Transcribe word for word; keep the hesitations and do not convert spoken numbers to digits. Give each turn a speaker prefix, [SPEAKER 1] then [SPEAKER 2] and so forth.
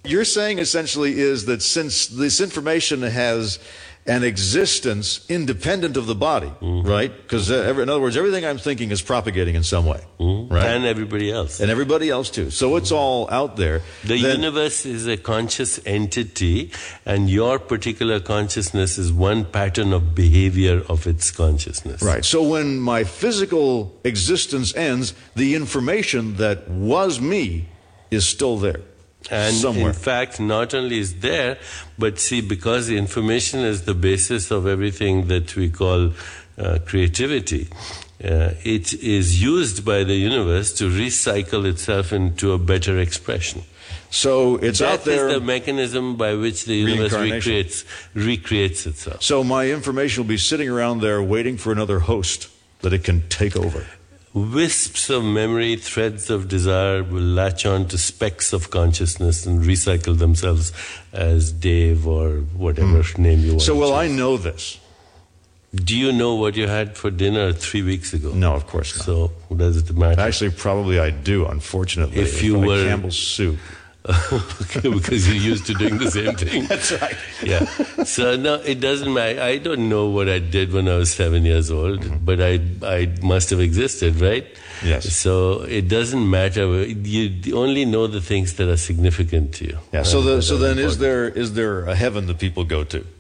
[SPEAKER 1] you're saying essentially is that since this information has an existence independent of the body, mm-hmm. right? Because uh, in other words, everything I'm thinking is propagating in some way, mm-hmm. right?
[SPEAKER 2] And everybody else.
[SPEAKER 1] And everybody else too. So it's all out there.
[SPEAKER 2] The then, universe is a conscious entity, and your particular consciousness is one pattern of behavior of its consciousness.
[SPEAKER 1] Right. So when my physical existence ends, the information that was me is still there.
[SPEAKER 2] And
[SPEAKER 1] somewhere.
[SPEAKER 2] In fact, not only is there, but see, because the information is the basis of everything that we call uh, creativity, uh, it is used by the universe to recycle itself into a better expression.
[SPEAKER 1] So it's
[SPEAKER 2] that
[SPEAKER 1] out there.
[SPEAKER 2] That is the mechanism by which the universe recreates, recreates itself.
[SPEAKER 1] So my information will be sitting around there waiting for another host that it can take over.
[SPEAKER 2] Wisps of memory, threads of desire will latch on to specks of consciousness and recycle themselves as Dave or whatever mm. name you want.
[SPEAKER 1] So will
[SPEAKER 2] to
[SPEAKER 1] I know this?
[SPEAKER 2] Do you know what you had for dinner three weeks ago?
[SPEAKER 1] No, of course not.
[SPEAKER 2] So does it matter?
[SPEAKER 1] Actually, probably I do, unfortunately.
[SPEAKER 2] If you
[SPEAKER 1] like
[SPEAKER 2] were
[SPEAKER 1] Campbell's soup.
[SPEAKER 2] Because you're used to doing the same thing.
[SPEAKER 1] That's right.
[SPEAKER 2] Yeah. So no, it doesn't matter. I don't know what I did when I was seven years old, mm-hmm. but I I must have existed, right?
[SPEAKER 1] Yes.
[SPEAKER 2] So it doesn't matter. You only know the things that are significant to you.
[SPEAKER 1] Yeah. So the, so then, important. is there is there a heaven that people go to?